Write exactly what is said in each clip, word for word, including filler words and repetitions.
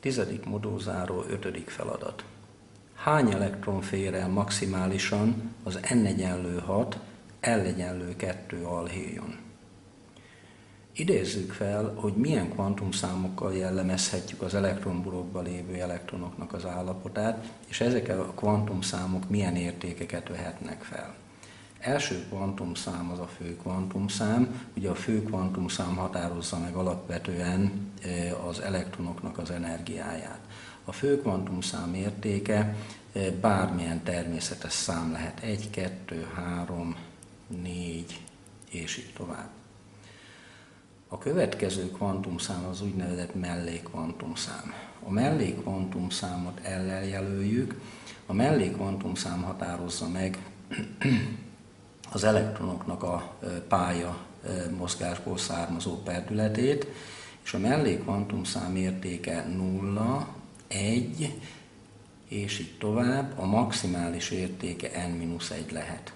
Tizedik modulzáró, ötödik feladat. Hány elektron fér el maximálisan az n egyenlő hat, l egyenlő kettő alhéjon? Idézzük fel, hogy milyen kvantumszámokkal jellemezhetjük az elektronburokban lévő elektronoknak az állapotát, és ezek a kvantumszámok milyen értékeket vehetnek fel. Első kvantumszám az a fő kvantumszám, ugye a fő kvantumszám határozza meg alapvetően az elektronoknak az energiáját. A fő kvantumszám értéke bármilyen természetes szám lehet, egy, kettő, három, négy, és így tovább. A következő kvantumszám az úgynevezett mellékkvantumszám. A mellékkvantumszámot L-lel jelöljük. A mellékkvantumszám határozza meg az elektronoknak a pálya mozgásból származó perdületét, és a mellékkvantumszám értéke nulla, egy, és így tovább, a maximális értéke n mínusz egy lehet.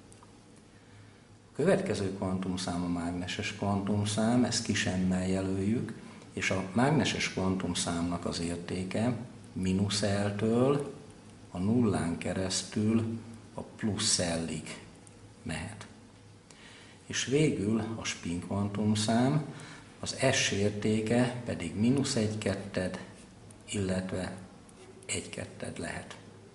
A következő kvantumszám a mágneses kvantumszám, ezt kis m-mel jelöljük, és a mágneses kvantumszámnak az értéke mínusz L-től a nullán keresztül a plusz L-ig mehet. És végül a spin kvantumszám, az S értéke pedig mínusz egy ketted, illetve egy ketted lehet.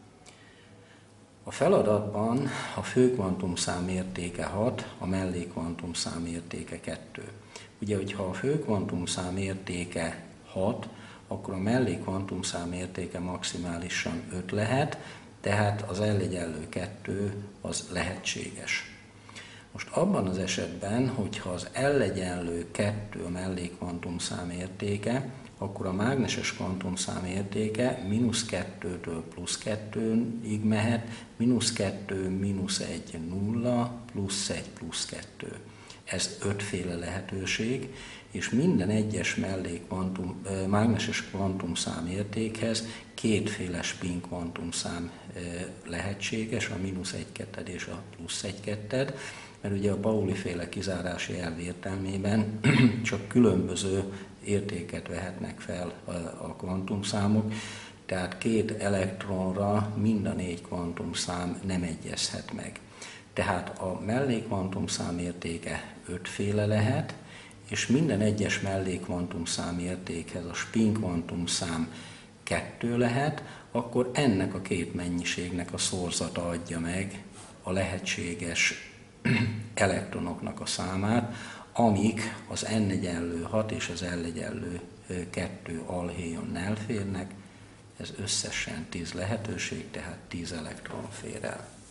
A feladatban a fő kvantumszám értéke hat, a mellékkvantumszám értéke kettő. Ugye, hogyha a fő kvantumszám értéke hat, akkor a mellékkvantumszám értéke maximálisan öt lehet, tehát az L egyenlő kettő az lehetséges. Most abban az esetben, hogyha az L egyenlő kettő a mellékkvantumszám értéke, akkor a mágneses kvantumszám értéke mínusz kettőtől plusz kettőig mehet, mínusz kettő, mínusz egy, nulla, plusz egy, plusz kettő. Ez ötféle lehetőség, és minden egyes mellékkvantum, mágneses kvantumszám értékhez kétféle spin kvantumszám lehetséges, a mínusz egy ketted és a plusz egy ketted, mert ugye a Pauli-féle kizárási elv értelmében csak különböző értéket vehetnek fel a kvantumszámok, tehát két elektronra mind a négy kvantumszám nem egyezhet meg. Tehát a mellékkvantumszám értéke ötféle lehet, és minden egyes mellékkvantumszám értékhez a spin kvantumszám kettő lehet, akkor ennek a két mennyiségnek a szorzata adja meg a lehetséges elektronoknak a számát, amik az n egyenlő hat és az L egyenlő kettő alhéjon elférnek, ez összesen tíz lehetőség, tehát tíz elektron fér el.